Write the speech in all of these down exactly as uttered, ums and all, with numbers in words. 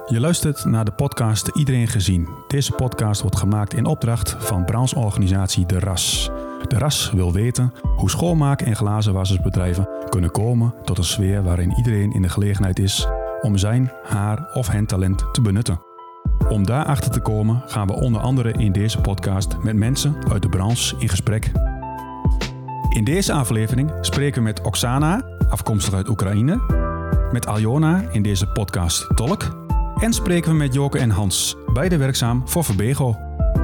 Je luistert naar de podcast Iedereen Gezien. Deze podcast wordt gemaakt in opdracht van brancheorganisatie De R A S. De R A S wil weten hoe schoonmaak- en glazenwassersbedrijven kunnen komen tot een sfeer waarin iedereen in de gelegenheid is om zijn, haar of hen talent te benutten. Om daarachter te komen gaan we onder andere in deze podcast met mensen uit de branche in gesprek. In deze aflevering spreken we met Oksana, afkomstig uit Oekraïne, met Aljona, in deze podcast tolk, en spreken we met Joke en Hans, beide werkzaam voor Verbego.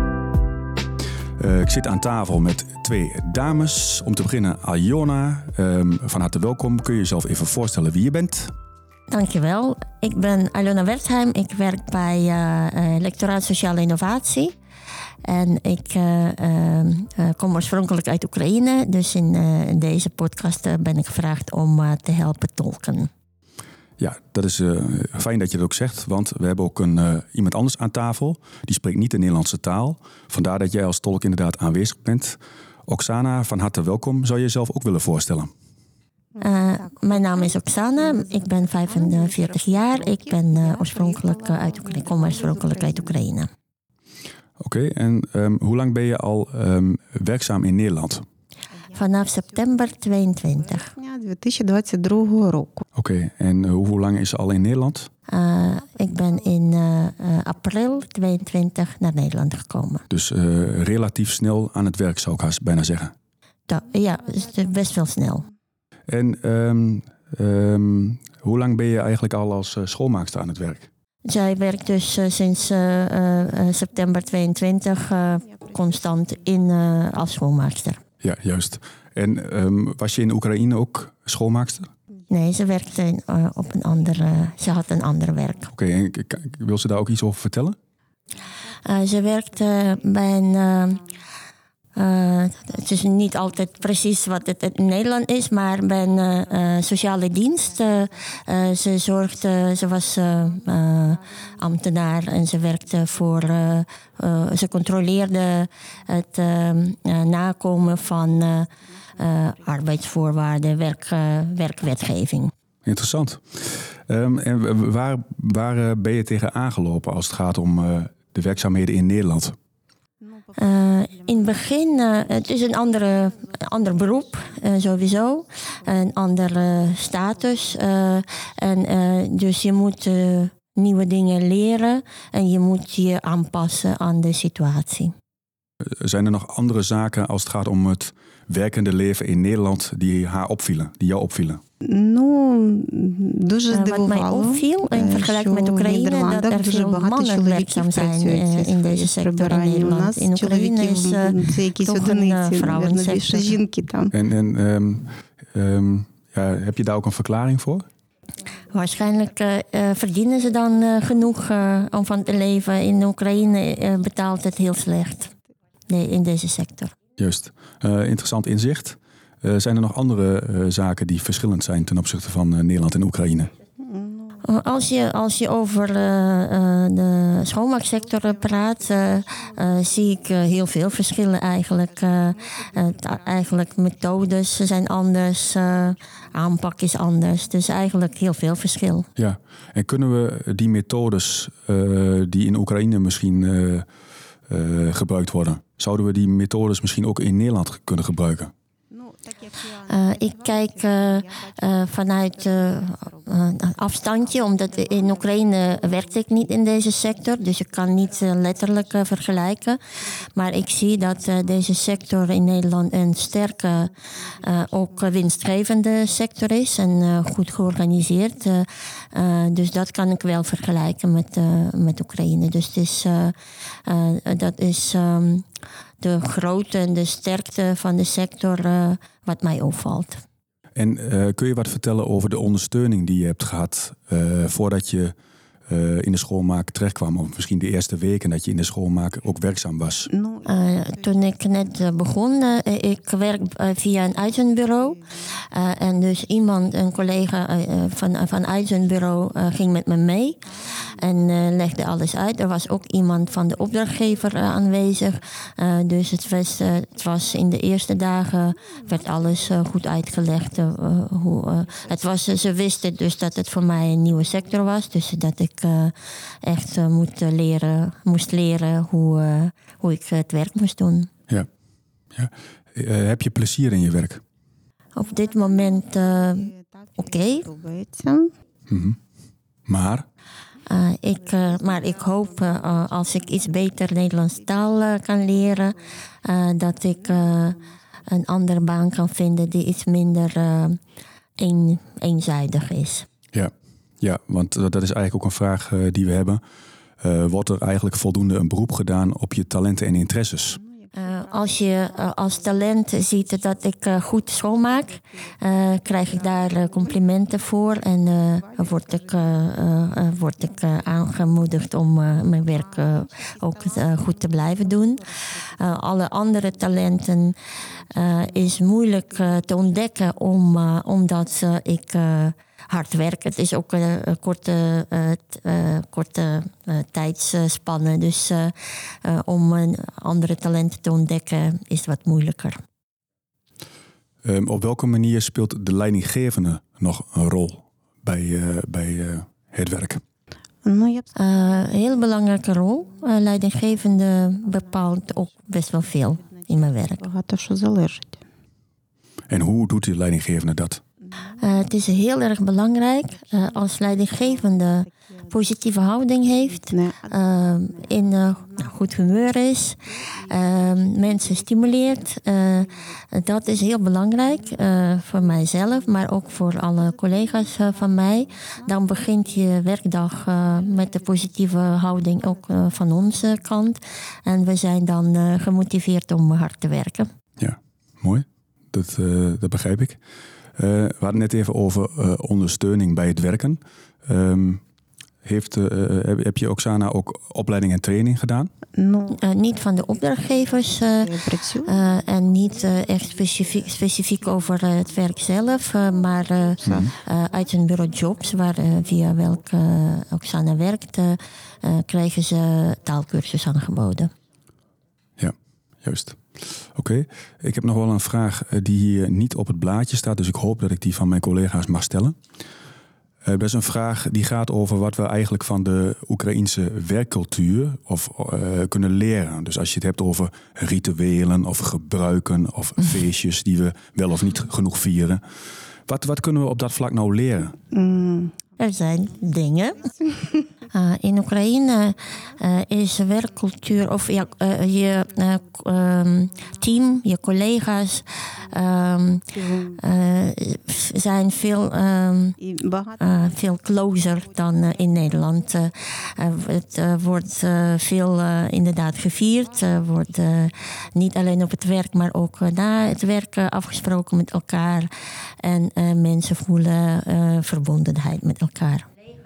Uh, ik zit aan tafel met twee dames. Om te beginnen Aljona, um, van harte welkom. Kun je jezelf even voorstellen wie je bent? Dankjewel. Ik ben Aljona Wertheim. Ik werk bij uh, uh, Lectoraat Sociale Innovatie. En ik uh, uh, uh, kom oorspronkelijk uit Oekraïne. Dus in, uh, in deze podcast uh, ben ik gevraagd om uh, te helpen tolken. Ja, dat is uh, fijn dat je dat ook zegt. Want we hebben ook een, uh, iemand anders aan tafel. Die spreekt niet de Nederlandse taal. Vandaar dat jij als tolk inderdaad aanwezig bent. Oksana, van harte welkom. Zou je jezelf ook willen voorstellen? Uh, mijn naam is Oksana. Ik ben vijfenveertig jaar. Ik ben uh, oorspronkelijk uh, uit Oekraïne. Ik kom oorspronkelijk uit Oekraïne. Oké, okay, en um, hoe lang ben je al um, werkzaam in Nederland? Vanaf september tweeëntwintig. tweeduizend tweeëntwintig roku. Oké, okay, en uh, hoe lang is ze al in Nederland? Uh, ik ben in uh, uh, april tweeëntwintig naar Nederland gekomen. Dus uh, relatief snel aan het werk, zou ik haast bijna zeggen. Da- ja, dus best wel snel. En um, um, hoe lang ben je eigenlijk al als uh, schoonmaakster aan het werk? Zij werkt dus uh, sinds uh, uh, september tweeëntwintig uh, constant in uh, als schoonmaakster. Ja, juist. En um, was je in Oekraïne ook schoonmaakster? Nee, ze werkte in, uh, op een andere... Ze had een ander werk. Oké, okay, en k- k- wil ze daar ook iets over vertellen? Uh, ze werkte bij een... Uh, uh, het is niet altijd precies wat het in Nederland is, maar bij een uh, uh, sociale dienst. Uh, uh, ze zorgde... Ze was uh, uh, ambtenaar en ze werkte voor... Uh, uh, ze controleerde het uh, uh, nakomen van... Uh, Uh, arbeidsvoorwaarden, werk, uh, werkwetgeving. Interessant. Um, en waar, waar ben je tegen aangelopen als het gaat om uh, de werkzaamheden in Nederland? Uh, in het begin, uh, het is een andere, ander beroep, uh, sowieso. Een andere status. Uh, en, uh, dus je moet uh, nieuwe dingen leren en je moet je aanpassen aan de situatie. Zijn er nog andere zaken als het gaat om het werkende leven in Nederland die haar opvielen, die jou opvielen? Ну, дуже uh, wat mij opviel in vergelijking met Oekraïne, dat er veel mannen werkzaam zijn uh, in deze sector in Nederland. In Oekraïne is uh, toch een uh, vrouwensector. En, en um, um, ja, heb je daar ook een verklaring voor? Waarschijnlijk uh, uh, verdienen ze dan uh, genoeg uh, om van te leven. In Oekraïne uh, betaalt het heel slecht. Nee, in deze sector. Juist. Uh, interessant inzicht. Uh, zijn er nog andere uh, zaken die verschillend zijn ten opzichte van uh, Nederland en Oekraïne? Uh, als, je, als je over uh, uh, de schoonmaaksector praat, uh, uh, zie ik uh, heel veel verschillen eigenlijk. Uh, uh, eigenlijk methodes zijn anders, uh, aanpak is anders. Dus eigenlijk heel veel verschil. Ja, en kunnen we die methodes uh, die in Oekraïne misschien uh, uh, gebruikt worden, zouden we die methodes misschien ook in Nederland kunnen gebruiken? Uh, ik kijk uh, uh, vanuit uh, uh, afstandje, omdat in Oekraïne werkte ik niet in deze sector. Dus ik kan niet uh, letterlijk uh, vergelijken. Maar ik zie dat uh, deze sector in Nederland een sterke, uh, ook winstgevende sector is. En uh, goed georganiseerd. Uh, uh, dus dat kan ik wel vergelijken met, uh, met Oekraïne. Dus het is, uh, uh, dat is... Um, de grootte en de sterkte van de sector uh, wat mij opvalt. En uh, kun je wat vertellen over de ondersteuning die je hebt gehad uh, voordat je uh, in de schoonmaak terechtkwam? Of misschien de eerste weken dat je in de schoonmaak ook werkzaam was? Uh, toen ik net uh, begon, uh, ik werk uh, via een uitzendbureau. Uh, en dus iemand, een collega uh, van, van uitzendbureau uh, ging met me mee. en uh, legde alles uit. Er was ook iemand van de opdrachtgever uh, aanwezig. Uh, dus het was, uh, het was in de eerste dagen werd alles uh, goed uitgelegd. Uh, hoe, uh, het was, uh, ze wisten dus dat het voor mij een nieuwe sector was. Dus dat ik uh, echt uh, moet leren, moest leren hoe, uh, hoe ik het werk moest doen. Ja. ja. Uh, heb je plezier in je werk? Op dit moment uh, oké. Okay. Mm-hmm. Maar? Uh, ik, uh, maar ik hoop uh, als ik iets beter Nederlands taal uh, kan leren, uh, dat ik uh, een andere baan kan vinden die iets minder uh, een, eenzijdig is. Ja. ja, want dat is eigenlijk ook een vraag uh, die we hebben. Uh, wordt er eigenlijk voldoende een beroep gedaan op je talenten en interesses? Uh, als je uh, als talent ziet dat ik uh, goed schoonmaak, uh, krijg ik daar uh, complimenten voor en uh, word ik, uh, uh, word ik uh, aangemoedigd om uh, mijn werk uh, ook uh, goed te blijven doen. Uh, alle andere talenten uh, is moeilijk uh, te ontdekken om, uh, omdat uh, ik uh, hard werk. Het is ook uh, een korte, uh, t, uh, korte uh, tijdsspanne. Dus uh, uh, om uh, andere talenten te ontdekken is wat moeilijker. Um, op welke manier speelt de leidinggevende nog een rol bij, uh, bij uh, het werk? Uh, een heel belangrijke rol. Uh, leidinggevende bepaalt ook best wel veel in mijn werk. En hoe doet die leidinggevende dat? Uh, het is heel erg belangrijk uh, als leidinggevende positieve houding heeft, uh, in uh, goed humeur is, uh, mensen stimuleert. Uh, dat is heel belangrijk uh, voor mijzelf, maar ook voor alle collega's uh, van mij. Dan begint je werkdag uh, met de positieve houding ook uh, van onze kant. En we zijn dan uh, gemotiveerd om hard te werken. Ja, mooi. Dat, uh, dat begrijp ik. Uh, we hadden net even over uh, ondersteuning bij het werken. Um, heeft, uh, heb, heb je, Oksana, ook opleiding en training gedaan? No. Uh, niet van de opdrachtgevers uh, uh, en niet uh, echt specifiek, specifiek over uh, het werk zelf, uh, maar uh, mm-hmm. uh, uit een bureau Jobs, waar uh, via welke uh, Oksana werkt, uh, uh, krijgen ze taalkursus aangeboden. Ja, juist. Oké, okay. Ik heb nog wel een vraag die hier niet op het blaadje staat, dus ik hoop dat ik die van mijn collega's mag stellen. Uh, dat is een vraag die gaat over wat we eigenlijk van de Oekraïense werkcultuur of, uh, kunnen leren. Dus als je het hebt over rituelen of gebruiken of feestjes die we wel of niet genoeg vieren. Wat, wat kunnen we op dat vlak nou leren? Mm. Er zijn dingen. Uh, in Oekraïne uh, is werkcultuur of ja, uh, je uh, um, team, je collega's um, uh, zijn veel, um, uh, veel closer dan uh, in Nederland. Uh, uh, het uh, wordt uh, veel uh, inderdaad gevierd. Uh, wordt uh, niet alleen op het werk, maar ook uh, na het werk uh, afgesproken met elkaar. En uh, mensen voelen uh, verbondenheid met elkaar.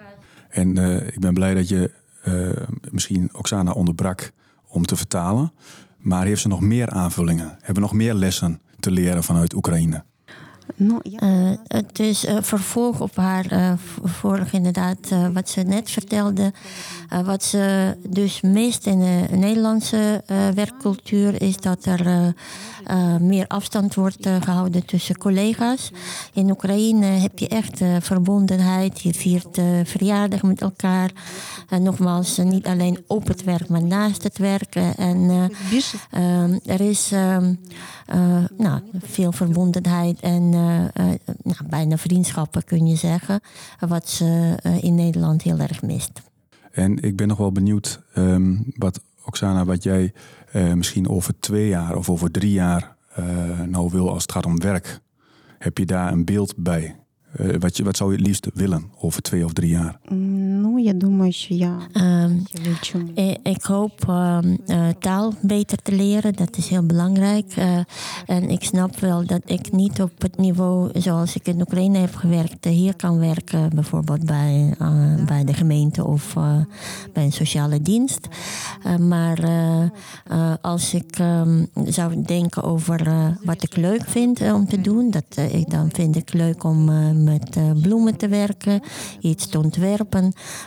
En uh, ik ben blij dat je uh, misschien Oksana onderbrak om te vertalen. Maar heeft ze nog meer aanvullingen? Hebben we nog meer lessen te leren vanuit Oekraïne? No, ja. uh, het is uh, vervolg op haar uh, vorige inderdaad, uh, wat ze net vertelde. Uh, wat ze dus mist in de Nederlandse uh, werkcultuur is dat er uh, uh, meer afstand wordt uh, gehouden tussen collega's. In Oekraïne heb je echt uh, verbondenheid. Je viert uh, verjaardag met elkaar. Uh, nogmaals, uh, niet alleen op het werk, maar naast het werk. Uh, en uh, uh, er is uh, uh, nou, veel verbondenheid en uh, uh, nou, bijna vriendschappen kun je zeggen. Wat ze uh, in Nederland heel erg mist. En ik ben nog wel benieuwd, um, wat, Oksana, wat jij uh, misschien over twee jaar of over drie jaar uh, nou wil als het gaat om werk. Heb je daar een beeld bij? Uh, wat, je, wat zou je het liefst willen over twee of drie jaar? Ну, я думаю, що я um, ik hoop uh, uh, taal beter te leren. Dat is heel belangrijk. Uh, en ik snap wel dat ik niet op het niveau zoals ik in Oekraïne heb gewerkt, hier kan werken. Bijvoorbeeld bij, uh, bij de gemeente of uh, bij een sociale dienst. Uh, maar uh, uh, als ik um, zou denken over uh, wat ik leuk vind uh, om te doen, dat, uh, ik, dan vind ik leuk om uh, met uh, bloemen te werken, iets te ontwerpen.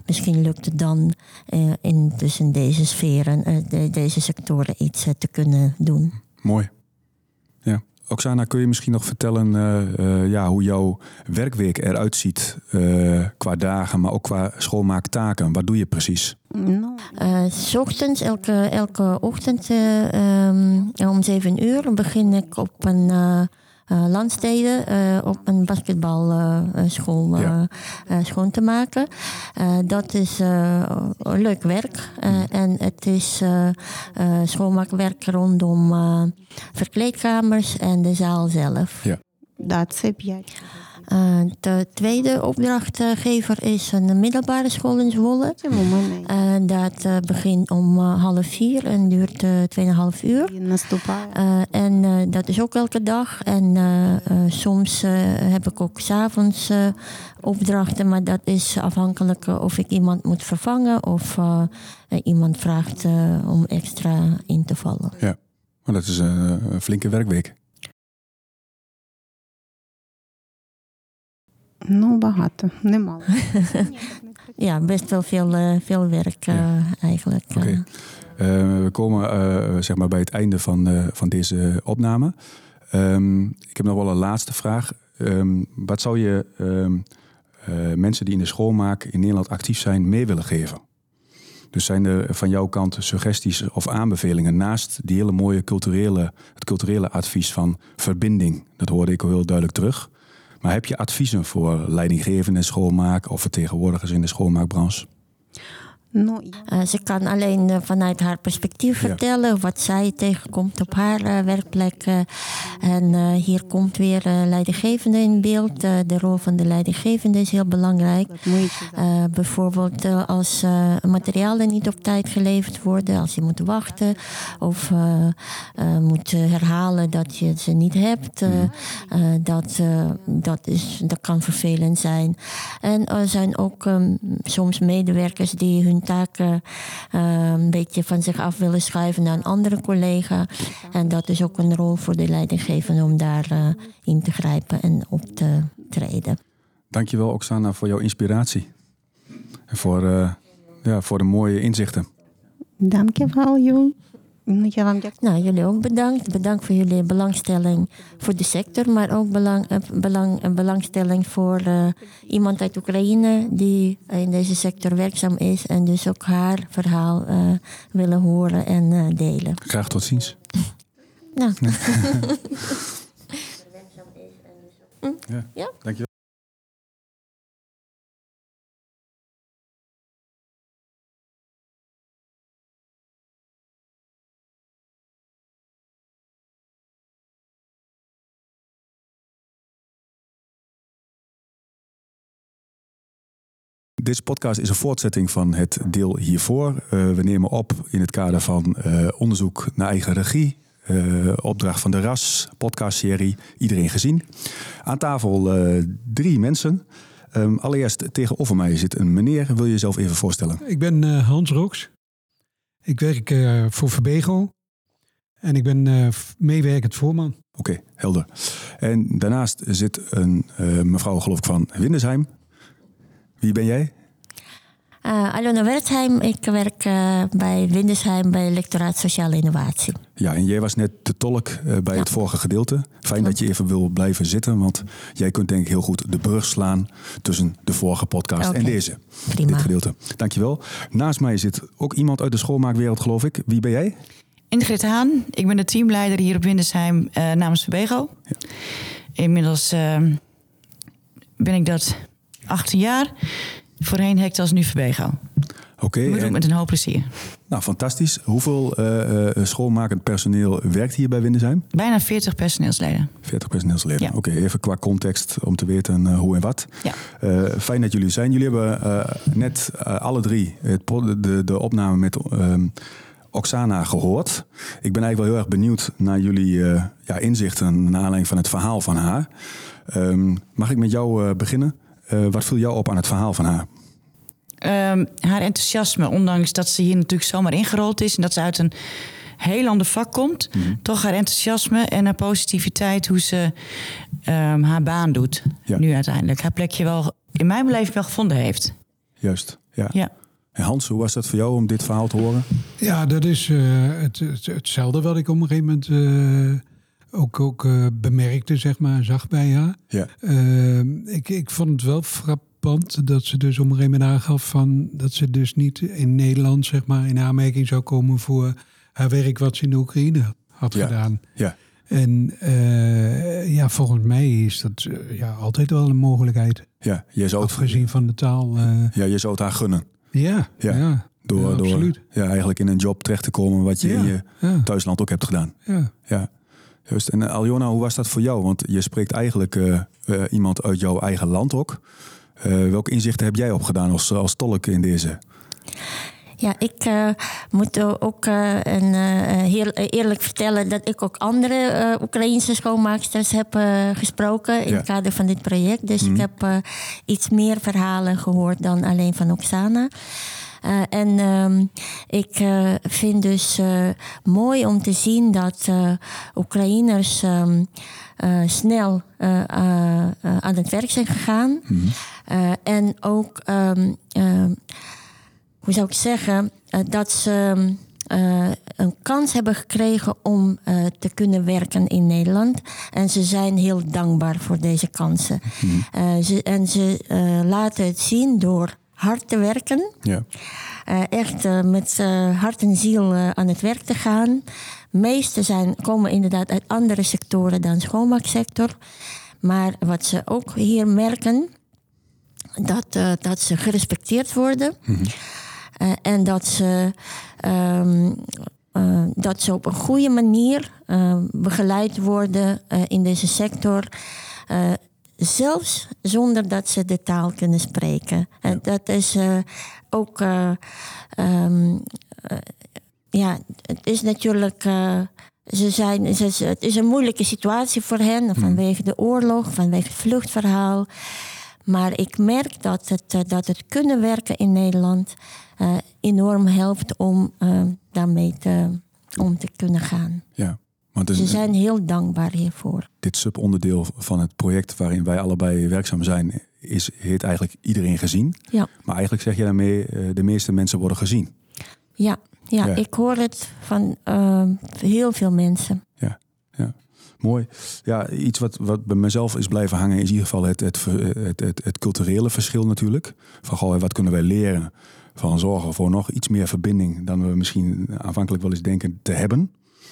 misschien lukt het dan uh, in tussen deze sferen, uh, de, deze sectoren iets uh, te kunnen doen. Mooi. Ja. Oksana, kun je misschien nog vertellen uh, uh, ja, hoe jouw werkweek eruit ziet uh, qua dagen, maar ook qua schoonmaaktaken? Wat doe je precies? No. Uh, 's ochtends, elke, elke ochtend uh, um, om zeven uur begin ik op een uh, uh, landstede uh, op een basketbalschool uh, ja. uh, schoon te maken. Uh, dat is uh, leuk werk. Uh, en het is uh, uh, schoonmaakwerk rondom uh, verkleedkamers en de zaal zelf. Ja. Dat heb jij. Uh, de tweede opdrachtgever is een middelbare school in Zwolle. Uh, dat uh, begint om uh, half vier en duurt uh, tweeënhalf uur. Uh, en uh, dat is ook elke dag. En uh, uh, soms uh, heb ik ook 's avonds uh, opdrachten, maar dat is afhankelijk uh, of ik iemand moet vervangen of uh, uh, iemand vraagt uh, om extra in te vallen. Ja, maar dat is een, een flinke werkweek. Nou, багато. Немало. Ja, best wel veel, uh, veel werk uh, ja. eigenlijk. Oké. Okay. Uh, we komen uh, zeg maar bij het einde van, uh, van deze opname. Um, ik heb nog wel een laatste vraag. Um, wat zou je um, uh, mensen die in de schoonmaak in Nederland actief zijn mee willen geven? Dus zijn er van jouw kant suggesties of aanbevelingen naast die hele mooie culturele, het culturele advies van verbinding? Dat hoorde ik al heel duidelijk terug. Maar heb je adviezen voor leidinggevenden in schoonmaak of vertegenwoordigers in de schoonmaakbranche? No, uh, ze kan alleen uh, vanuit haar perspectief ja. vertellen wat zij tegenkomt op haar uh, werkplek. Uh, en uh, hier komt weer uh, leidinggevende in beeld. Uh, de rol van de leidinggevende is heel belangrijk. Uh, bijvoorbeeld uh, als uh, materialen niet op tijd geleverd worden, als je moet wachten of uh, uh, moet herhalen dat je ze niet hebt. Uh, uh, dat, uh, dat, is, dat kan vervelend zijn. En er zijn ook um, soms medewerkers die hun taken uh, een beetje van zich af willen schuiven naar een andere collega. En dat is ook een rol voor de leidinggevende om daar uh, in te grijpen en op te treden. Dankjewel Oksana voor jouw inspiratie. En voor, uh, ja, voor de mooie inzichten. Dankjewel, Joel. Nou, jullie ook bedankt. Bedankt voor jullie belangstelling voor de sector, maar ook belang, belang, belangstelling voor uh, iemand uit Oekraïne die in deze sector werkzaam is en dus ook haar verhaal uh, willen horen en uh, delen. Graag tot ziens. Nou. ja, ja, dankjewel. Deze podcast is een voortzetting van het deel hiervoor. Uh, we nemen op in het kader van uh, onderzoek naar eigen regie. Uh, opdracht van de R A S, podcastserie Iedereen Gezien. Aan tafel uh, drie mensen. Um, allereerst tegenover mij zit een meneer. Wil je jezelf even voorstellen? Ik ben uh, Hans Rooks. Ik werk uh, voor Verbego. En ik ben uh, meewerkend voorman. Oké, okay, helder. En daarnaast zit een uh, mevrouw geloof ik van Windesheim. Wie ben jij? Uh, Alona Wertheim. Ik werk uh, bij Windesheim bij Lectoraat Sociale Innovatie. Ja, en jij was net de tolk uh, bij ja. het vorige gedeelte. Fijn ja. dat je even wil blijven zitten, want jij kunt denk ik heel goed de brug slaan tussen de vorige podcast okay. en deze. Prima. Dit gedeelte. Dankjewel. Naast mij zit ook iemand uit de schoonmaakwereld, geloof ik. Wie ben jij? Ingrid Haan. Ik ben de teamleider hier op Windesheim uh, namens Verbego. Ja. Inmiddels uh, ben ik dat achttien jaar. Voorheen hekt als nu Verbego. Oké. Okay, en... met een hoop plezier. Nou, fantastisch. Hoeveel uh, uh, schoonmakend personeel werkt hier bij Windesheim? Bijna veertig personeelsleden. veertig personeelsleden. Ja. Oké, okay, even qua context om te weten uh, hoe en wat. Ja. Uh, fijn dat jullie zijn. Jullie hebben uh, net uh, alle drie het, de, de opname met uh, Oksana gehoord. Ik ben eigenlijk wel heel erg benieuwd naar jullie uh, ja, inzichten naar aanleiding van het verhaal van haar. Um, mag ik met jou uh, beginnen? Uh, wat viel jou op aan het verhaal van haar? Um, haar enthousiasme, ondanks dat ze hier natuurlijk zomaar ingerold is en dat ze uit een heel ander vak komt. Mm-hmm. Toch haar enthousiasme en haar positiviteit, hoe ze um, haar baan doet. Ja. Nu uiteindelijk haar plekje wel in mijn beleving wel gevonden heeft. Juist, Ja. Ja. En Hans, hoe was dat voor jou om dit verhaal te horen? Ja, dat is uh, het, het, hetzelfde wat ik op een gegeven moment uh, ook, ook uh, bemerkte, zeg maar, zag bij haar. Ja. Uh, ik, ik vond het wel frappant dat ze dus op een gegeven moment aangaf van dat ze dus niet in Nederland, zeg maar, in aanmerking zou komen voor haar werk wat ze in de Oekraïne had Ja. gedaan. Ja. En uh, ja, volgens mij is dat uh, ja, altijd wel een mogelijkheid. Ja, je zou het, Afgezien van de taal. Uh, ja, je zou het haar gunnen. ja, Ja. ja. Door, ja, door absoluut. ja, eigenlijk in een job terecht te komen wat je Ja, in je ja. thuisland ook hebt gedaan. Ja. Ja, juist. En uh, Aljona, hoe was dat voor jou? Want je spreekt eigenlijk uh, uh, iemand uit jouw eigen land ook. Uh, welke inzichten heb jij opgedaan als, als tolk in deze? Ja, ik uh, moet ook uh, een, uh, heel eerlijk vertellen dat ik ook andere uh, Oekraïense schoonmaaksters heb uh, gesproken in Ja. het kader van dit project. Dus Mm. ik heb uh, iets meer verhalen gehoord dan alleen van Oksana. Uh, en um, ik uh, vind dus uh, mooi om te zien dat uh, Oekraïners um, uh, snel uh, uh, uh, aan het werk zijn gegaan. Mm. Uh, en ook... Um, uh, Hoe zou ik zeggen, uh, dat ze uh, een kans hebben gekregen om uh, te kunnen werken in Nederland. En ze zijn heel dankbaar voor deze kansen. Mm. Uh, ze, en ze uh, laten het zien door hard te werken. Ja. Uh, echt uh, met uh, hart en ziel uh, aan het werk te gaan. De meeste zijn, komen inderdaad uit andere sectoren dan de schoonmaaksector. Maar wat ze ook hier merken, dat, uh, dat ze gerespecteerd worden. Mm-hmm. Uh, en dat ze, um, uh, dat ze op een goede manier uh, begeleid worden uh, in deze sector. Uh, zelfs zonder dat ze de taal kunnen spreken. En uh, dat is uh, ook... Uh, um, uh, ja, het is natuurlijk... Uh, Ze zijn, ze, het is een moeilijke situatie voor hen vanwege de oorlog, vanwege het vluchtverhaal. Maar ik merk dat het, dat het kunnen werken in Nederland uh, enorm helpt om uh, daarmee te, om te kunnen gaan. Ja, want dus, Ze zijn heel dankbaar hiervoor. Dit subonderdeel van het project waarin wij allebei werkzaam zijn, is, heet eigenlijk iedereen gezien. Ja. Maar eigenlijk zeg je daarmee, uh, de meeste mensen worden gezien. Ja, ja, Ja. ik hoor het van uh, heel veel mensen. Ja, ja. Mooi. Ja, iets wat, wat bij mezelf is blijven hangen is in ieder geval het, het, het, het, het culturele verschil natuurlijk. Van goh, wat kunnen wij leren van zorgen voor nog iets meer verbinding dan we misschien aanvankelijk wel eens denken te hebben.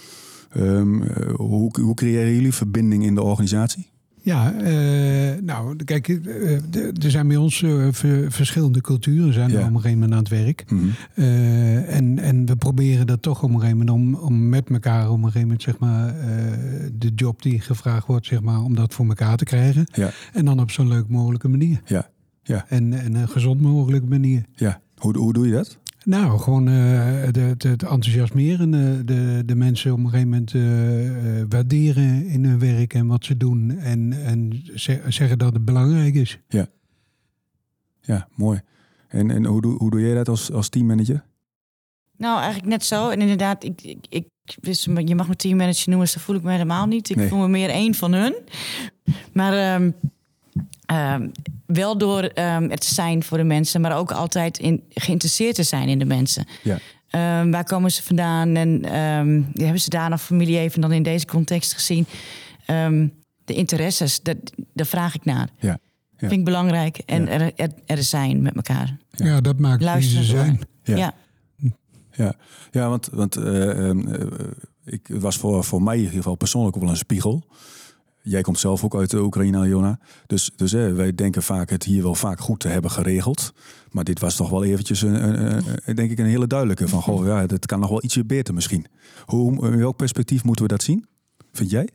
Um, hoe, hoe creëren jullie verbinding in de organisatie? Ja, uh, nou, kijk, uh, er zijn bij ons uh, ver, verschillende culturen zijn Ja. op een gegeven moment aan het werk. Mm-hmm. Uh, en, en we proberen dat toch op een gegeven moment om, om met elkaar op een gegeven moment, zeg maar, uh, de job die gevraagd wordt, zeg maar, om dat voor elkaar te krijgen. Ja. En dan op zo'n leuk mogelijke manier. Ja. Ja. En, en een gezond mogelijke manier. Ja. Hoe, hoe doe je dat? Nou, gewoon uh, de, het enthousiasmeren, uh, de, de mensen op een gegeven moment uh, uh, waarderen in hun werk en wat ze doen. En, en ze, zeggen dat het belangrijk is. Ja, ja, mooi. En, en hoe, doe, hoe doe jij dat als, als teammanager? Nou, eigenlijk net zo. En inderdaad, ik, ik, ik, dus je mag me teammanager noemen, dus dat voel ik me helemaal niet. Ik Nee. voel me meer één van hun. Maar um, um, wel door um, het te zijn voor de mensen, maar ook altijd in, geïnteresseerd te zijn in de mensen. Ja. Um, waar komen ze vandaan? En um, hebben ze daar nog familie even dan in deze context gezien? Um, de interesses, dat, daar vraag ik naar. Ja. Ja. Vind ik belangrijk. En Ja. er, er, er zijn met elkaar. Ja, ja dat maakt wie Luisteren ze zijn. Ja. Ja. Ja, ja, want, want uh, uh, ik het was voor, voor mij in ieder geval persoonlijk ook wel een spiegel. Jij komt zelf ook uit de Oekraïne, Aljona. Dus, dus uh, wij denken vaak het hier wel vaak goed te hebben geregeld. Maar dit was toch wel eventjes een, een, een, denk ik een hele duidelijke van, goh, ja, dat kan nog wel ietsje beter misschien. Hoe, in welk perspectief moeten we dat zien? Vind jij?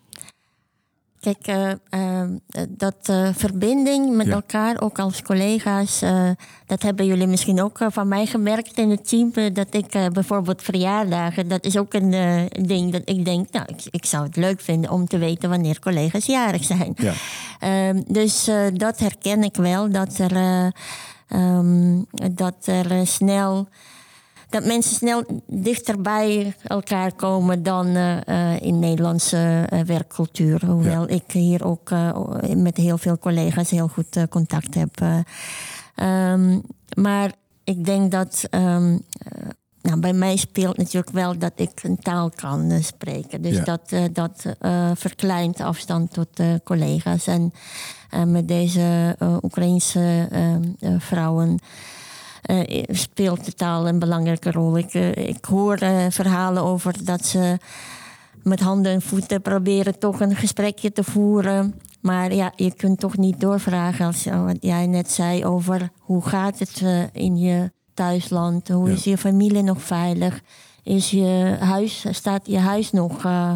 Kijk, uh, uh, dat uh, verbinding met Ja. elkaar, ook als collega's, uh, dat hebben jullie misschien ook uh, van mij gemerkt in het team. Uh, dat ik uh, bijvoorbeeld verjaardagen, dat is ook een uh, ding dat ik denk, nou, ik, ik zou het leuk vinden om te weten wanneer collega's jarig zijn. Ja. Uh, dus uh, dat herken ik wel, dat er, uh, um, dat er uh, snel... Dat mensen snel dichter bij elkaar komen dan uh, uh, in Nederlandse uh, werkcultuur. Hoewel ja. ik hier ook uh, met heel veel collega's heel goed uh, contact heb. Uh, um, maar ik denk dat... Um, uh, nou, bij mij speelt natuurlijk wel dat ik een taal kan uh, spreken. Dus ja. dat, uh, dat uh, verkleint afstand tot uh, collega's. En uh, met deze uh, Oekraïense uh, uh, vrouwen... Uh, speelt de taal een belangrijke rol. Ik, uh, ik hoor uh, verhalen over dat ze met handen en voeten proberen toch een gesprekje te voeren. Maar ja, je kunt toch niet doorvragen als wat jij net zei over hoe gaat het uh, in je thuisland? Hoe ja. is je familie nog veilig? Is je huis, staat je huis nog? Uh,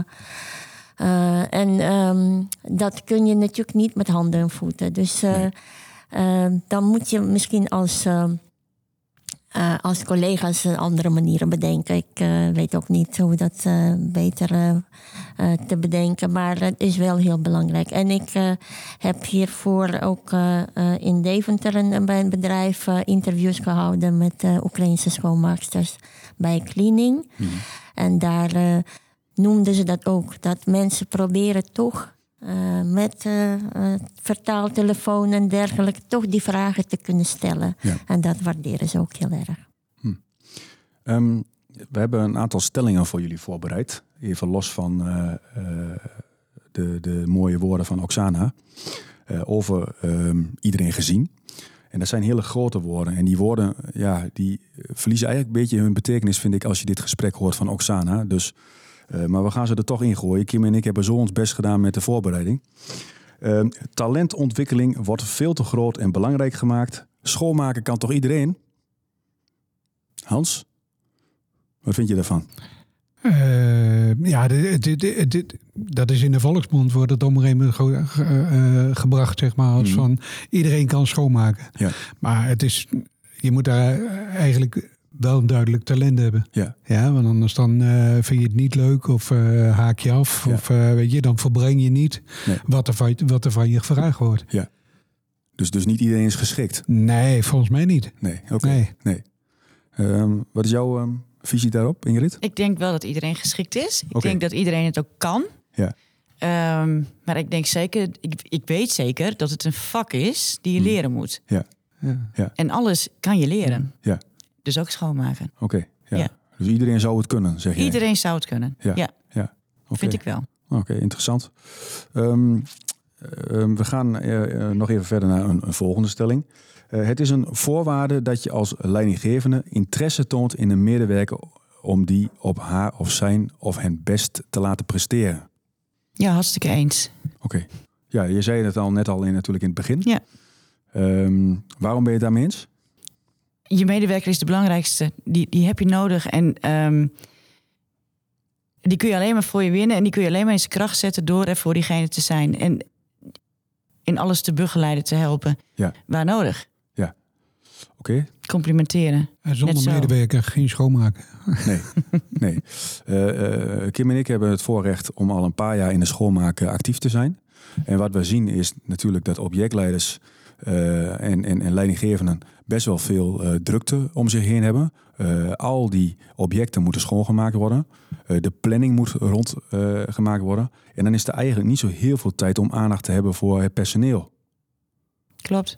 uh, en um, dat kun je natuurlijk niet met handen en voeten. Dus uh, nee. uh, dan moet je misschien als... Uh, Uh, als collega's uh, andere manieren bedenken. Ik uh, weet ook niet hoe dat uh, beter uh, uh, te bedenken. Maar het is wel heel belangrijk. En ik uh, heb hiervoor ook uh, uh, in Deventer een, bij een bedrijf uh, interviews gehouden met uh, Oekraïnse schoonmaaksters bij Cleaning. Mm. En daar uh, noemden ze dat ook. Dat mensen proberen toch uh, met uh, uh, vertaaltelefoon en dergelijke toch die vragen te kunnen stellen. Ja. En dat waarderen ze ook heel erg. Hm. Um, we hebben een aantal stellingen voor jullie voorbereid. Even los van uh, uh, de, de mooie woorden van Oksana. Uh, over um, iedereen gezien. En dat zijn hele grote woorden. En die woorden ja, die verliezen eigenlijk een beetje hun betekenis, vind ik, als je dit gesprek hoort van Oksana. Dus, uh, maar we gaan ze er toch in gooien. Kim en ik hebben zo ons best gedaan met de voorbereiding. Uh, talentontwikkeling wordt veel te groot en belangrijk gemaakt. Schoonmaken kan toch iedereen? Hans, wat vind je daarvan? Uh, ja, dit, dit, dit, dit, dat is in de volksmond wordt het op een gegeven moment ge, ge, uh, gebracht, zeg maar, als mm. van iedereen kan schoonmaken. Ja. Maar het is, je moet daar eigenlijk wel een duidelijk talent hebben. Ja. Ja, want anders dan uh, vind je het niet leuk of uh, haak je af. Ja. Of uh, weet je, dan verbreng je niet nee. wat, er van, wat er van je gevraagd wordt. Ja. Dus, dus niet iedereen is geschikt? Nee, volgens mij niet. Nee, oké. Okay. Nee. nee. Um, wat is jouw um, visie daarop, Ingrid? Ik denk wel dat iedereen geschikt is. Ik okay. denk dat iedereen het ook kan. Ja. Um, maar ik denk zeker, ik, ik weet zeker dat het een vak is die je hmm. leren moet. Ja. Ja. Ja. En alles kan je leren. Ja. Dus ook schoonmaken. Oké. Okay. Ja. Ja. Dus iedereen zou het kunnen, zeg je? Iedereen zou het kunnen. Ja. Ja. Ja. Okay. Vind ik wel. Oké, okay, interessant. Um, um, we gaan uh, uh, nog even verder naar een, een volgende stelling. Uh, het is een voorwaarde dat je als leidinggevende interesse toont in een medewerker om die op haar of zijn of hen best te laten presteren. Ja, hartstikke eens. Oké. Okay. Ja, je zei het al net al in, natuurlijk in het begin. Ja. Um, waarom ben je het daarmee eens? Je medewerker is de belangrijkste. Die, die heb je nodig. En um, die kun je alleen maar voor je winnen. En die kun je alleen maar in zijn kracht zetten door er voor diegene te zijn. En in alles te begeleiden, te helpen. Ja. Waar nodig. Ja. Oké. Okay. Complimenteren. En zonder medewerker geen schoonmaken. Nee. nee. Uh, uh, Kim en ik hebben het voorrecht om al een paar jaar in de schoonmaken actief te zijn. En wat we zien is natuurlijk dat objectleiders uh, en, en, en leidinggevenden best wel veel uh, drukte om zich heen hebben. Uh, al die objecten moeten schoongemaakt worden. Uh, de planning moet rondgemaakt uh, worden. En dan is er eigenlijk niet zo heel veel tijd om aandacht te hebben voor het personeel. Klopt.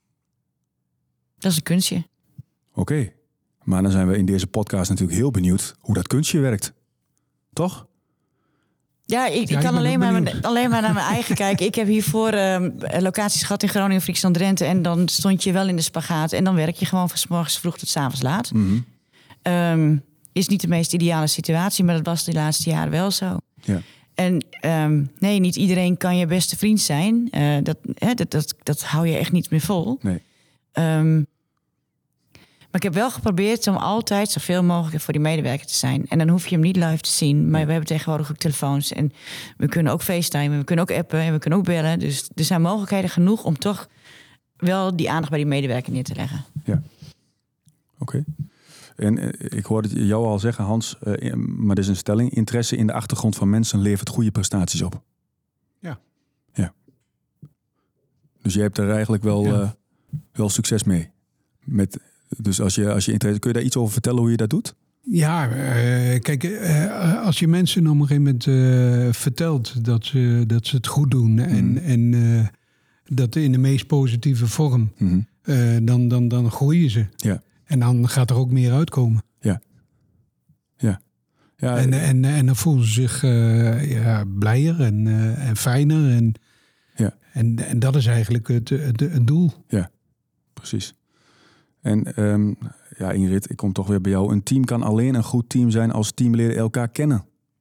Dat is een kunstje. Oké. Okay. Maar dan zijn we in deze podcast natuurlijk heel benieuwd hoe dat kunstje werkt. Toch? Ja, ik, ja, ik kan alleen maar, alleen maar naar mijn eigen kijken. Ik heb hiervoor um, locaties gehad in Groningen, Friesland, Drenthe. En dan stond je wel in de spagaat. En dan werk je gewoon van 's morgens vroeg tot 's avonds laat. Mm-hmm. Um, is niet de meest ideale situatie, maar dat was de laatste jaren wel zo. Ja. En um, nee, niet iedereen kan je beste vriend zijn. Uh, dat, hè, dat, dat, dat hou je echt niet meer vol. Nee. Um, Maar ik heb wel geprobeerd om altijd zoveel mogelijk voor die medewerker te zijn. En dan hoef je hem niet live te zien. Maar we hebben tegenwoordig ook telefoons. En we kunnen ook facetimen, we kunnen ook appen en we kunnen ook bellen. Dus er zijn mogelijkheden genoeg om toch wel die aandacht bij die medewerker neer te leggen. Ja, oké. Okay. En uh, ik hoorde jou al zeggen, Hans, uh, maar dit is een stelling. Interesse in de achtergrond van mensen levert goede prestaties op. Ja. Ja. Dus je hebt er eigenlijk wel, ja. uh, wel succes mee. Met... Dus als je, als je interesse, kun je daar iets over vertellen hoe je dat doet? Ja, uh, kijk, uh, als je mensen op een gegeven moment uh, vertelt dat ze, dat ze het goed doen mm. en, en uh, dat in de meest positieve vorm, mm-hmm. uh, dan, dan, dan groeien ze. Ja. En dan gaat er ook meer uitkomen. Ja. Ja. ja en, en, en dan voelen ze zich uh, ja, blijer en, uh, en fijner. En, ja. en, en dat is eigenlijk het, het, het doel. Ja, precies. En um, ja, Ingrid, ik kom toch weer bij jou. Een team kan alleen een goed team zijn als teamleden elkaar kennen.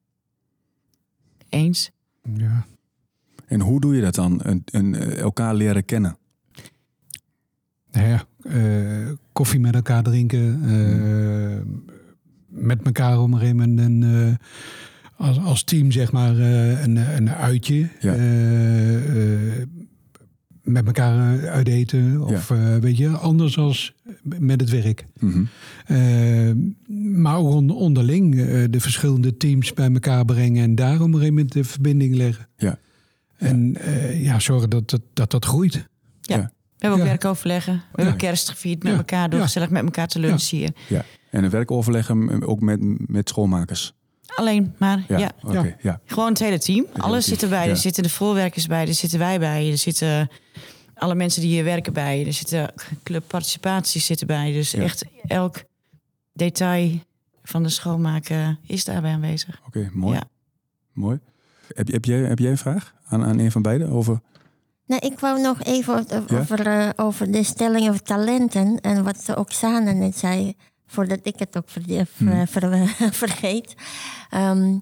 Eens. Ja. En hoe doe je dat dan? Een, een, elkaar leren kennen? Nou ja, uh, koffie met elkaar drinken. Uh, met elkaar om een gegeven moment een, uh, als, als team zeg maar uh, een, een uitje. Ja. Uh, uh, met elkaar uit eten. Of ja. uh, weet je, anders als met het werk. Mm-hmm. Uh, maar ook on, onderling uh, de verschillende teams bij elkaar brengen. En daar op een gegeven moment de verbinding leggen. Ja. En uh, ja, zorgen dat dat, dat, dat groeit. Ja. ja. We hebben ook ja. werkoverleggen. We ja. hebben kerst gevierd met ja. elkaar. Door ja. gezellig met elkaar te lunchen hier. Ja. En een werkoverleggen ook met, met schoolmakers. Alleen maar, ja. ja. Okay, ja. Gewoon het hele team. Het Alles zit erbij. Ja. Er zitten de voorwerkers bij. Er zitten wij bij. Er zitten alle mensen die hier werken bij. Er zitten clubparticipaties zitten bij. Dus ja. echt elk detail van de schoonmaken is daarbij aanwezig. Oké, okay, mooi. Ja. mooi. Heb, heb, jij, heb jij een vraag aan, aan een van beiden over... Nou, ik wou nog even over, ja? uh, over de stelling over talenten. En wat Oksana net zei, voordat ik het ook ver, ver, ver, vergeet. Um,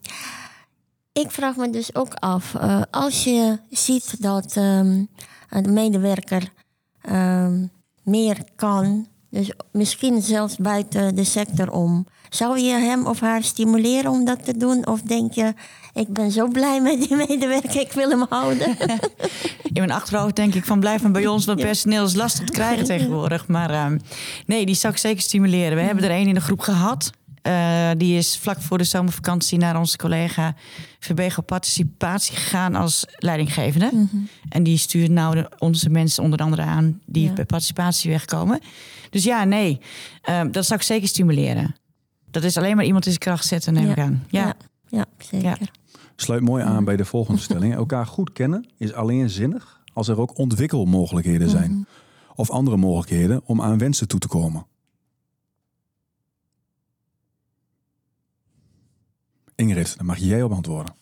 ik vraag me dus ook af, uh, als je ziet dat um, een medewerker um, meer kan, dus misschien zelfs buiten de sector om, zou je hem of haar stimuleren om dat te doen? Of denk je, ik ben zo blij met die medewerker, ik wil hem houden? In mijn achterhoofd denk ik van blijf maar bij ons, want personeel is lastig te krijgen tegenwoordig. Maar uh, nee, die zou ik zeker stimuleren. We hebben er één in de groep gehad. Uh, die is vlak voor de zomervakantie naar onze collega Verbego Participatie gegaan als leidinggevende. Mm-hmm. En die stuurt nou de, onze mensen onder andere aan die ja. bij participatie wegkomen. Dus ja, nee, uh, dat zou ik zeker stimuleren. Dat is alleen maar iemand in zijn kracht zetten, neem ik ja. aan. Ja, ja, ja zeker. Ja. Sluit mooi aan bij de volgende stelling. Elkaar goed kennen is alleen zinnig als er ook ontwikkelmogelijkheden zijn. Mm-hmm. Of andere mogelijkheden om aan wensen toe te komen. Ingrid, daar mag jij op antwoorden.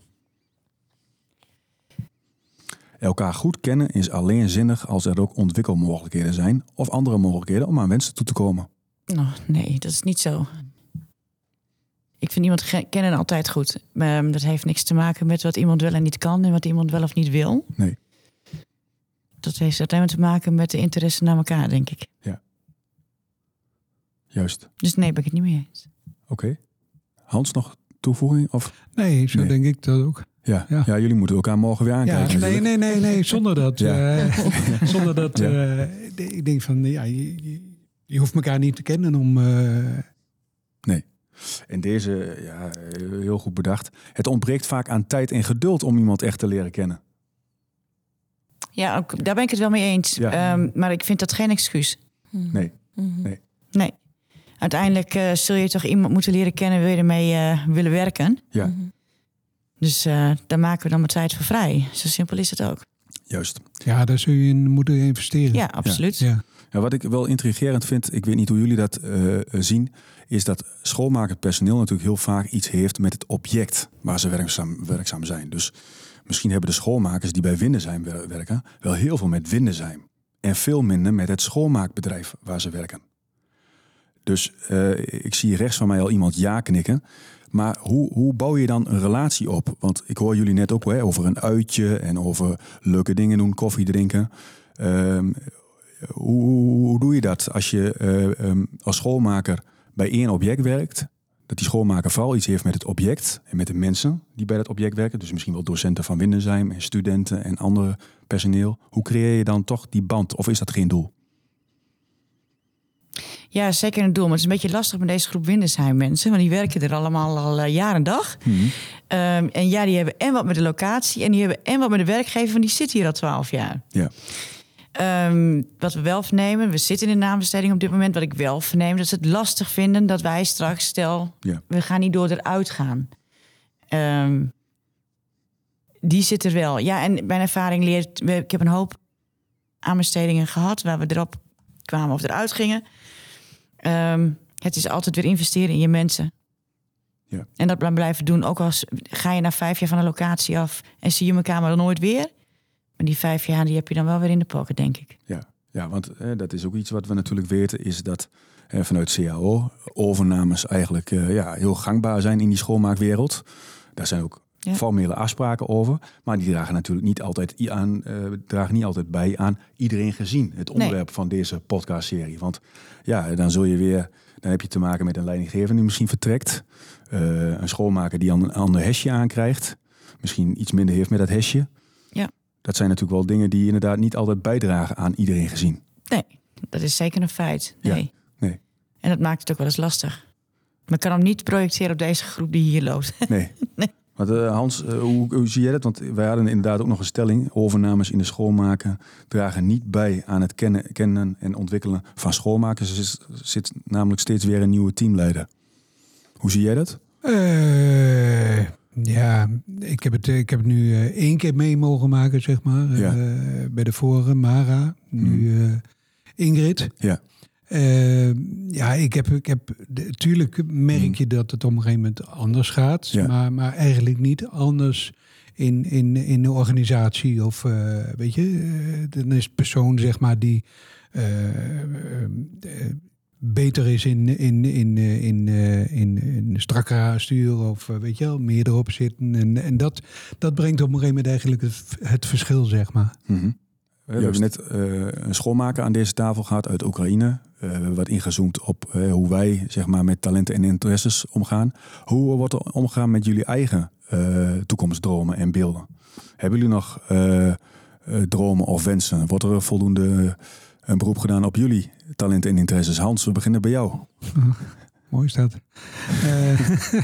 Elkaar goed kennen is alleen zinnig als er ook ontwikkelmogelijkheden zijn. Of andere mogelijkheden om aan wensen toe te komen. Oh, nee, dat is niet zo. Ik vind iemand ge- kennen altijd goed. Um, dat heeft niks te maken met wat iemand wel en niet kan en wat iemand wel of niet wil. Nee. Dat heeft alleen te maken met de interesse naar elkaar, denk ik. Ja. Juist. Dus nee, ben ik het niet mee eens. Oké. Okay. Hans, nog toevoeging? Of? Nee, zo nee. denk ik dat ook. Ja. Ja. ja, jullie moeten elkaar morgen weer aankijken. Ja, nee, nee, nee, nee, zonder dat. ja. uh, zonder dat. Ja. Uh, ik denk van, ja, je, je, je hoeft elkaar niet te kennen om... Uh... Nee. En deze, ja, heel goed bedacht. Het ontbreekt vaak aan tijd en geduld om iemand echt te leren kennen. Ja, ook, daar ben ik het wel mee eens. Ja. Um, maar ik vind dat geen excuus. Nee. Nee. Nee. Uiteindelijk uh, zul je toch iemand moeten leren kennen, wil je ermee uh, willen werken. Ja. Dus uh, daar maken we dan maar tijd voor vrij. Zo simpel is het ook. Juist. Ja, daar zul je in moeten investeren. Ja, absoluut. Ja. Ja. Ja, wat ik wel intrigerend vind, ik weet niet hoe jullie dat uh, zien, is dat schoonmakend personeel natuurlijk heel vaak iets heeft met het object waar ze werkzaam, werkzaam zijn. Dus misschien hebben de schoonmakers die bij Windesheim werken wel heel veel met Windesheim. En veel minder met het schoonmaakbedrijf waar ze werken. Dus uh, ik zie rechts van mij al iemand ja knikken. Maar hoe, hoe bouw je dan een relatie op? Want ik hoor jullie net ook hè, over een uitje en over leuke dingen doen, koffie drinken. Um, hoe, hoe doe je dat als je uh, um, als schoonmaker bij één object werkt? Dat die schoonmaker vooral iets heeft met het object en met de mensen die bij dat object werken. Dus misschien wel docenten van Windesheim en studenten en andere personeel. Hoe creëer je dan toch die band? Of is dat geen doel? Ja, zeker een doel. Maar het is een beetje lastig met deze groep Windesheim mensen. Want die werken er allemaal al uh, jaar en dag. Mm-hmm. Um, en ja, die hebben en wat met de locatie. En die hebben en wat met de werkgever. Want die zitten hier al twaalf jaar. Ja. Um, wat we wel vernemen, we zitten in de naambesteding op dit moment. Wat ik wel verneem, dat ze het lastig vinden dat wij straks, stel, ja. we gaan niet door eruit gaan. Um, die zit er wel. Ja, en mijn ervaring leert, ik heb een hoop aanbestedingen gehad waar we erop kwamen of eruit gingen. Um, het is altijd weer investeren in je mensen. Ja. En dat blijven doen. Ook als ga je na vijf jaar van de locatie af en zie je elkaar maar nooit weer. Maar die vijf jaar die heb je dan wel weer in de pocket, denk ik. Ja, ja want eh, dat is ook iets wat we natuurlijk weten, is dat eh, vanuit C A O overnames eigenlijk eh, ja, heel gangbaar zijn in die schoonmaakwereld. Daar zijn ook ja. formele afspraken over, maar die dragen natuurlijk niet altijd aan, uh, dragen niet altijd bij aan iedereen gezien. Het onderwerp nee. van deze podcastserie. Want ja, dan zul je weer, dan heb je te maken met een leidinggevende die misschien vertrekt, uh, een schoonmaker die een ander hesje aankrijgt, misschien iets minder heeft met dat hesje. Ja. Dat zijn natuurlijk wel dingen die inderdaad niet altijd bijdragen aan iedereen gezien. Nee, dat is zeker een feit. Nee. Ja, nee. En dat maakt het ook wel eens lastig. Maar ik kan hem niet projecteren op deze groep die hier loopt. Nee. nee. Maar uh, Hans, uh, hoe, hoe zie jij dat? Want wij hadden inderdaad ook nog een stelling. Overnames in de schoonmaken dragen niet bij aan het kennen, kennen en ontwikkelen van schoonmakers. Er zit, zit namelijk steeds weer een nieuwe teamleider. Hoe zie jij dat? Uh, ja, ik heb, het, ik heb het nu uh, één keer mee mogen maken, zeg maar. Ja. Uh, bij de vorige, Mara. Nu uh, Ingrid. Ja. Uh, ja, ik heb, ik heb natuurlijk merk je dat het op een gegeven moment anders gaat, ja. maar, maar eigenlijk niet anders in, in, in de organisatie of uh, weet je, uh, dan is de persoon zeg maar die uh, uh, uh, beter is in in in in in, in, in strakker stuur of uh, weet je wel, meer erop zitten en en dat dat brengt op een gegeven moment eigenlijk het, het verschil zeg maar. Mm-hmm. We hebben net uh, een schoonmaker aan deze tafel gehad uit Oekraïne. Uh, wat ingezoomd op uh, hoe wij zeg maar, met talenten en interesses omgaan. Hoe wordt er omgegaan met jullie eigen uh, toekomstdromen en beelden? Hebben jullie nog uh, uh, dromen of wensen? Wordt er voldoende uh, een beroep gedaan op jullie talenten en interesses? Hans, we beginnen bij jou. Uh, mooi is dat. uh,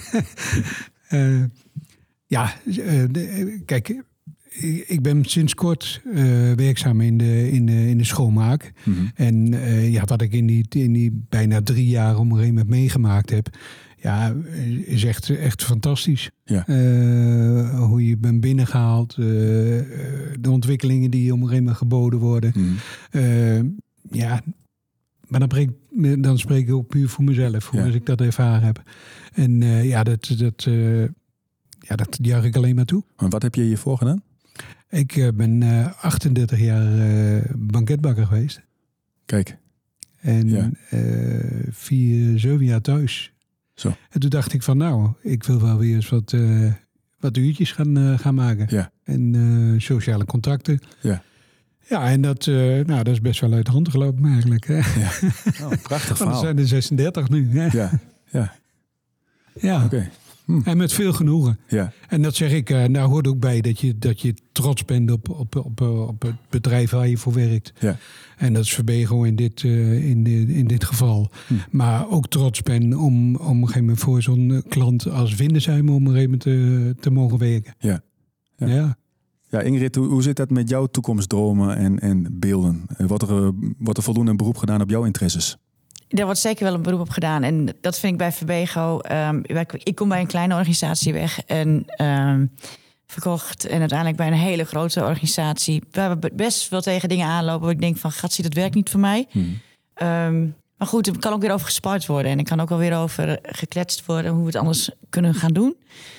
uh, ja, uh, de, kijk... Ik ben sinds kort uh, werkzaam in de, in de, in de schoonmaak. Mm-hmm. En uh, ja, wat ik in die, in die bijna drie jaar om een gegeven moment meegemaakt heb... ja, is echt, echt fantastisch. Ja. Uh, hoe je bent binnengehaald. Uh, de ontwikkelingen die om een gegeven moment geboden worden. Mm-hmm. Uh, ja, maar dan, breek, dan spreek ik ook puur voor mezelf. Hoe ja. ik dat ervaren heb. En uh, ja, dat... dat uh, Ja, dat juich ik alleen maar toe. En wat heb je hiervoor gedaan? Ik uh, ben uh, achtendertig jaar uh, banketbakker geweest. Kijk. En ja. uh, vier, zeven jaar thuis. Zo. En toen dacht ik van nou, ik wil wel weer eens wat, uh, wat uurtjes gaan, uh, gaan maken. Ja. En uh, sociale contacten. Ja. Ja, en dat, uh, nou, dat is best wel uit de hand gelopen eigenlijk. Hè? Ja. Oh, prachtig verhaal. Er zijn er zesendertig nu. Hè? Ja, ja. Ja. Oké. Okay. Hm. En met veel genoegen. Ja. En dat zeg ik, uh, nou hoort ook bij dat je, dat je trots bent op, op, op, op het bedrijf waar je voor werkt. Ja. En dat is Verbego in dit, uh, in, de, in dit geval. Hm. Maar ook trots ben om, om een gegeven moment voor zo'n klant als Windesheim om een gegeven moment te, te mogen werken. Ja. Ja. Ja. Ja, Ingrid, hoe, hoe zit dat met jouw toekomstdromen en, en beelden? Wordt er, wordt er voldoende een beroep gedaan op jouw interesses? Er wordt zeker wel een beroep op gedaan. En dat vind ik bij Verbego. Um, ik kom bij een kleine organisatie weg. En um, verkocht. En uiteindelijk bij een hele grote organisatie. Waar we best wel tegen dingen aanlopen. Waar ik denk van, gatsie, dat werkt niet voor mij. Hmm. Um, maar goed, er kan ook weer over gespart worden. En er kan ook alweer over gekletst worden. Hoe we het anders kunnen gaan doen.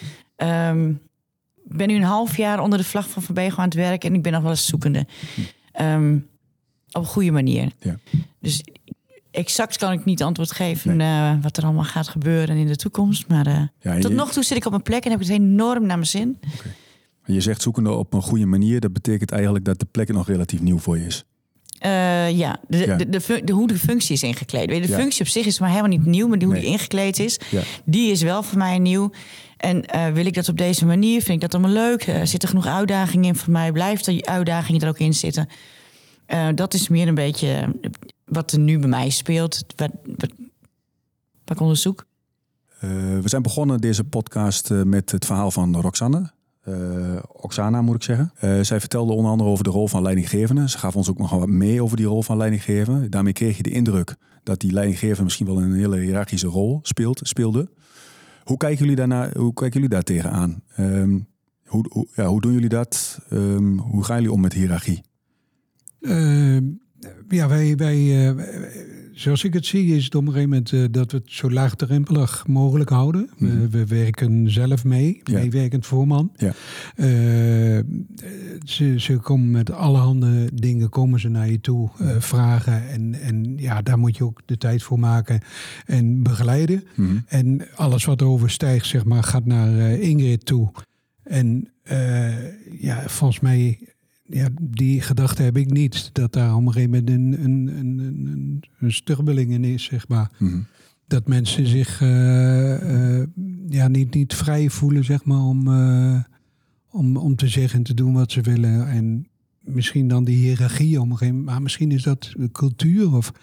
Um, ik ben nu een half jaar onder de vlag van Verbego aan het werken. En ik ben nog wel eens zoekende. Um, op een goede manier. Ja. Dus... Exact kan ik niet antwoord geven nee. uh, wat er allemaal gaat gebeuren in de toekomst. Maar uh, ja, tot je... nog toe zit ik op mijn plek en heb ik het enorm naar mijn zin. Okay. Je zegt zoekende op een goede manier. Dat betekent eigenlijk dat de plek nog relatief nieuw voor je is. Uh, ja, de, ja. De, de, de, de, hoe de functie is ingekleed. De ja. functie op zich is maar helemaal niet nieuw. Maar de, hoe nee. die ingekleed is, ja. die is wel voor mij nieuw. En uh, wil ik dat op deze manier? Vind ik dat allemaal leuk? Uh, zit er genoeg uitdagingen in voor mij? Blijft die uitdagingen er ook in zitten? Uh, dat is meer een beetje... wat er nu bij mij speelt, wat, wat, wat ik onderzoek. Uh, we zijn begonnen deze podcast uh, met het verhaal van Roxanne. Uh, Oksana moet ik zeggen. Uh, zij vertelde onder andere over de rol van leidinggevende. Ze gaf ons ook nog wat mee over die rol van leidinggevende. Daarmee kreeg je de indruk dat die leidinggevende misschien wel een hele hiërarchische rol speelt, speelde. Hoe kijken jullie daarna, hoe kijken jullie daar tegenaan? Um, hoe, hoe, ja, hoe doen jullie dat? Um, hoe gaan jullie om met hiërarchie? Uh... Ja, wij, wij uh, zoals ik het zie is het op een gegeven moment uh, dat we het zo laagdrempelig mogelijk houden. Mm-hmm. Uh, we werken zelf mee, ja. meewerkend voorman. Ja. Uh, ze, ze komen met allerhande dingen, komen ze naar je toe, uh, vragen. En, en ja, daar moet je ook de tijd voor maken en begeleiden. Mm-hmm. En alles wat overstijgt, zeg maar, gaat naar uh, Ingrid toe. En uh, ja, volgens mij... Ja, die gedachte heb ik niet. Dat daar op een gegeven moment een, een, een, een, een sturbeling in is, zeg maar. Mm-hmm. Dat mensen zich uh, uh, ja, niet, niet vrij voelen, zeg maar, om, uh, om, om te zeggen en te doen wat ze willen. En misschien dan die hiërarchie om een gegeven moment. Maar misschien is dat cultuur of...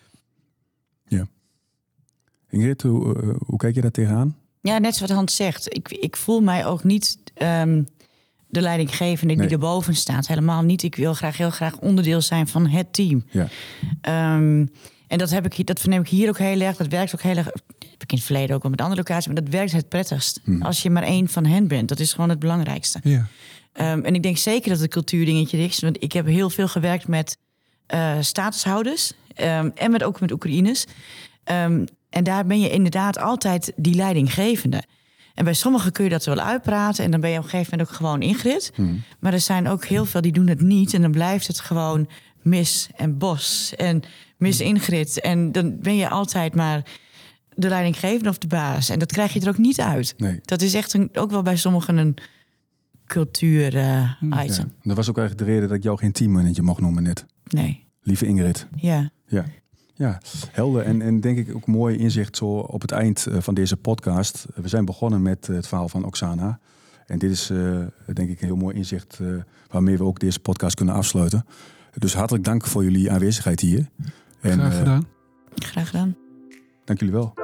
Ja. Ingrid, hoe, uh, hoe kijk je daar tegenaan? Ja, net zoals Hans zegt. Ik, ik voel mij ook niet... Um, de leidinggevende die nee. erboven staat. Helemaal niet. Ik wil graag heel graag onderdeel zijn van het team. Ja. Um, en dat, heb ik, dat verneem ik hier ook heel erg. Dat werkt ook heel erg. Dat heb ik in het verleden ook al met andere locaties. Maar dat werkt het prettigst. Hmm. Als je maar één van hen bent. Dat is gewoon het belangrijkste. Ja. Um, en ik denk zeker dat het een cultuurdingetje is. Want ik heb heel veel gewerkt met uh, statushouders. Um, en met, ook met Oekraïners. Um, en daar ben je inderdaad altijd die leidinggevende. En bij sommigen kun je dat wel uitpraten. En dan ben je op een gegeven moment ook gewoon Ingrid. Hmm. Maar er zijn ook heel veel die doen het niet. En dan blijft het gewoon Miss en Bos en Miss Ingrid. En dan ben je altijd maar de leidinggevende of de baas. En dat krijg je er ook niet uit. Nee. Dat is echt een, ook wel bij sommigen een cultuur uh, item. Ja. Dat was ook eigenlijk de reden dat ik jou geen teammanager mocht noemen net. Nee. Lieve Ingrid. Ja. Ja. Ja, helder. En, en denk ik ook mooi inzicht zo op het eind van deze podcast. We zijn begonnen met het verhaal van Oksana. En dit is uh, denk ik een heel mooi inzicht uh, waarmee we ook deze podcast kunnen afsluiten. Dus hartelijk dank voor jullie aanwezigheid hier. En, Graag gedaan. Uh, Graag gedaan. Dank jullie wel.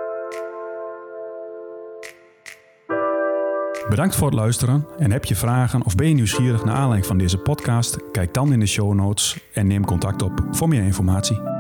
Bedankt voor het luisteren. En heb je vragen of ben je nieuwsgierig naar aanleiding van deze podcast? Kijk dan in de show notes en neem contact op voor meer informatie.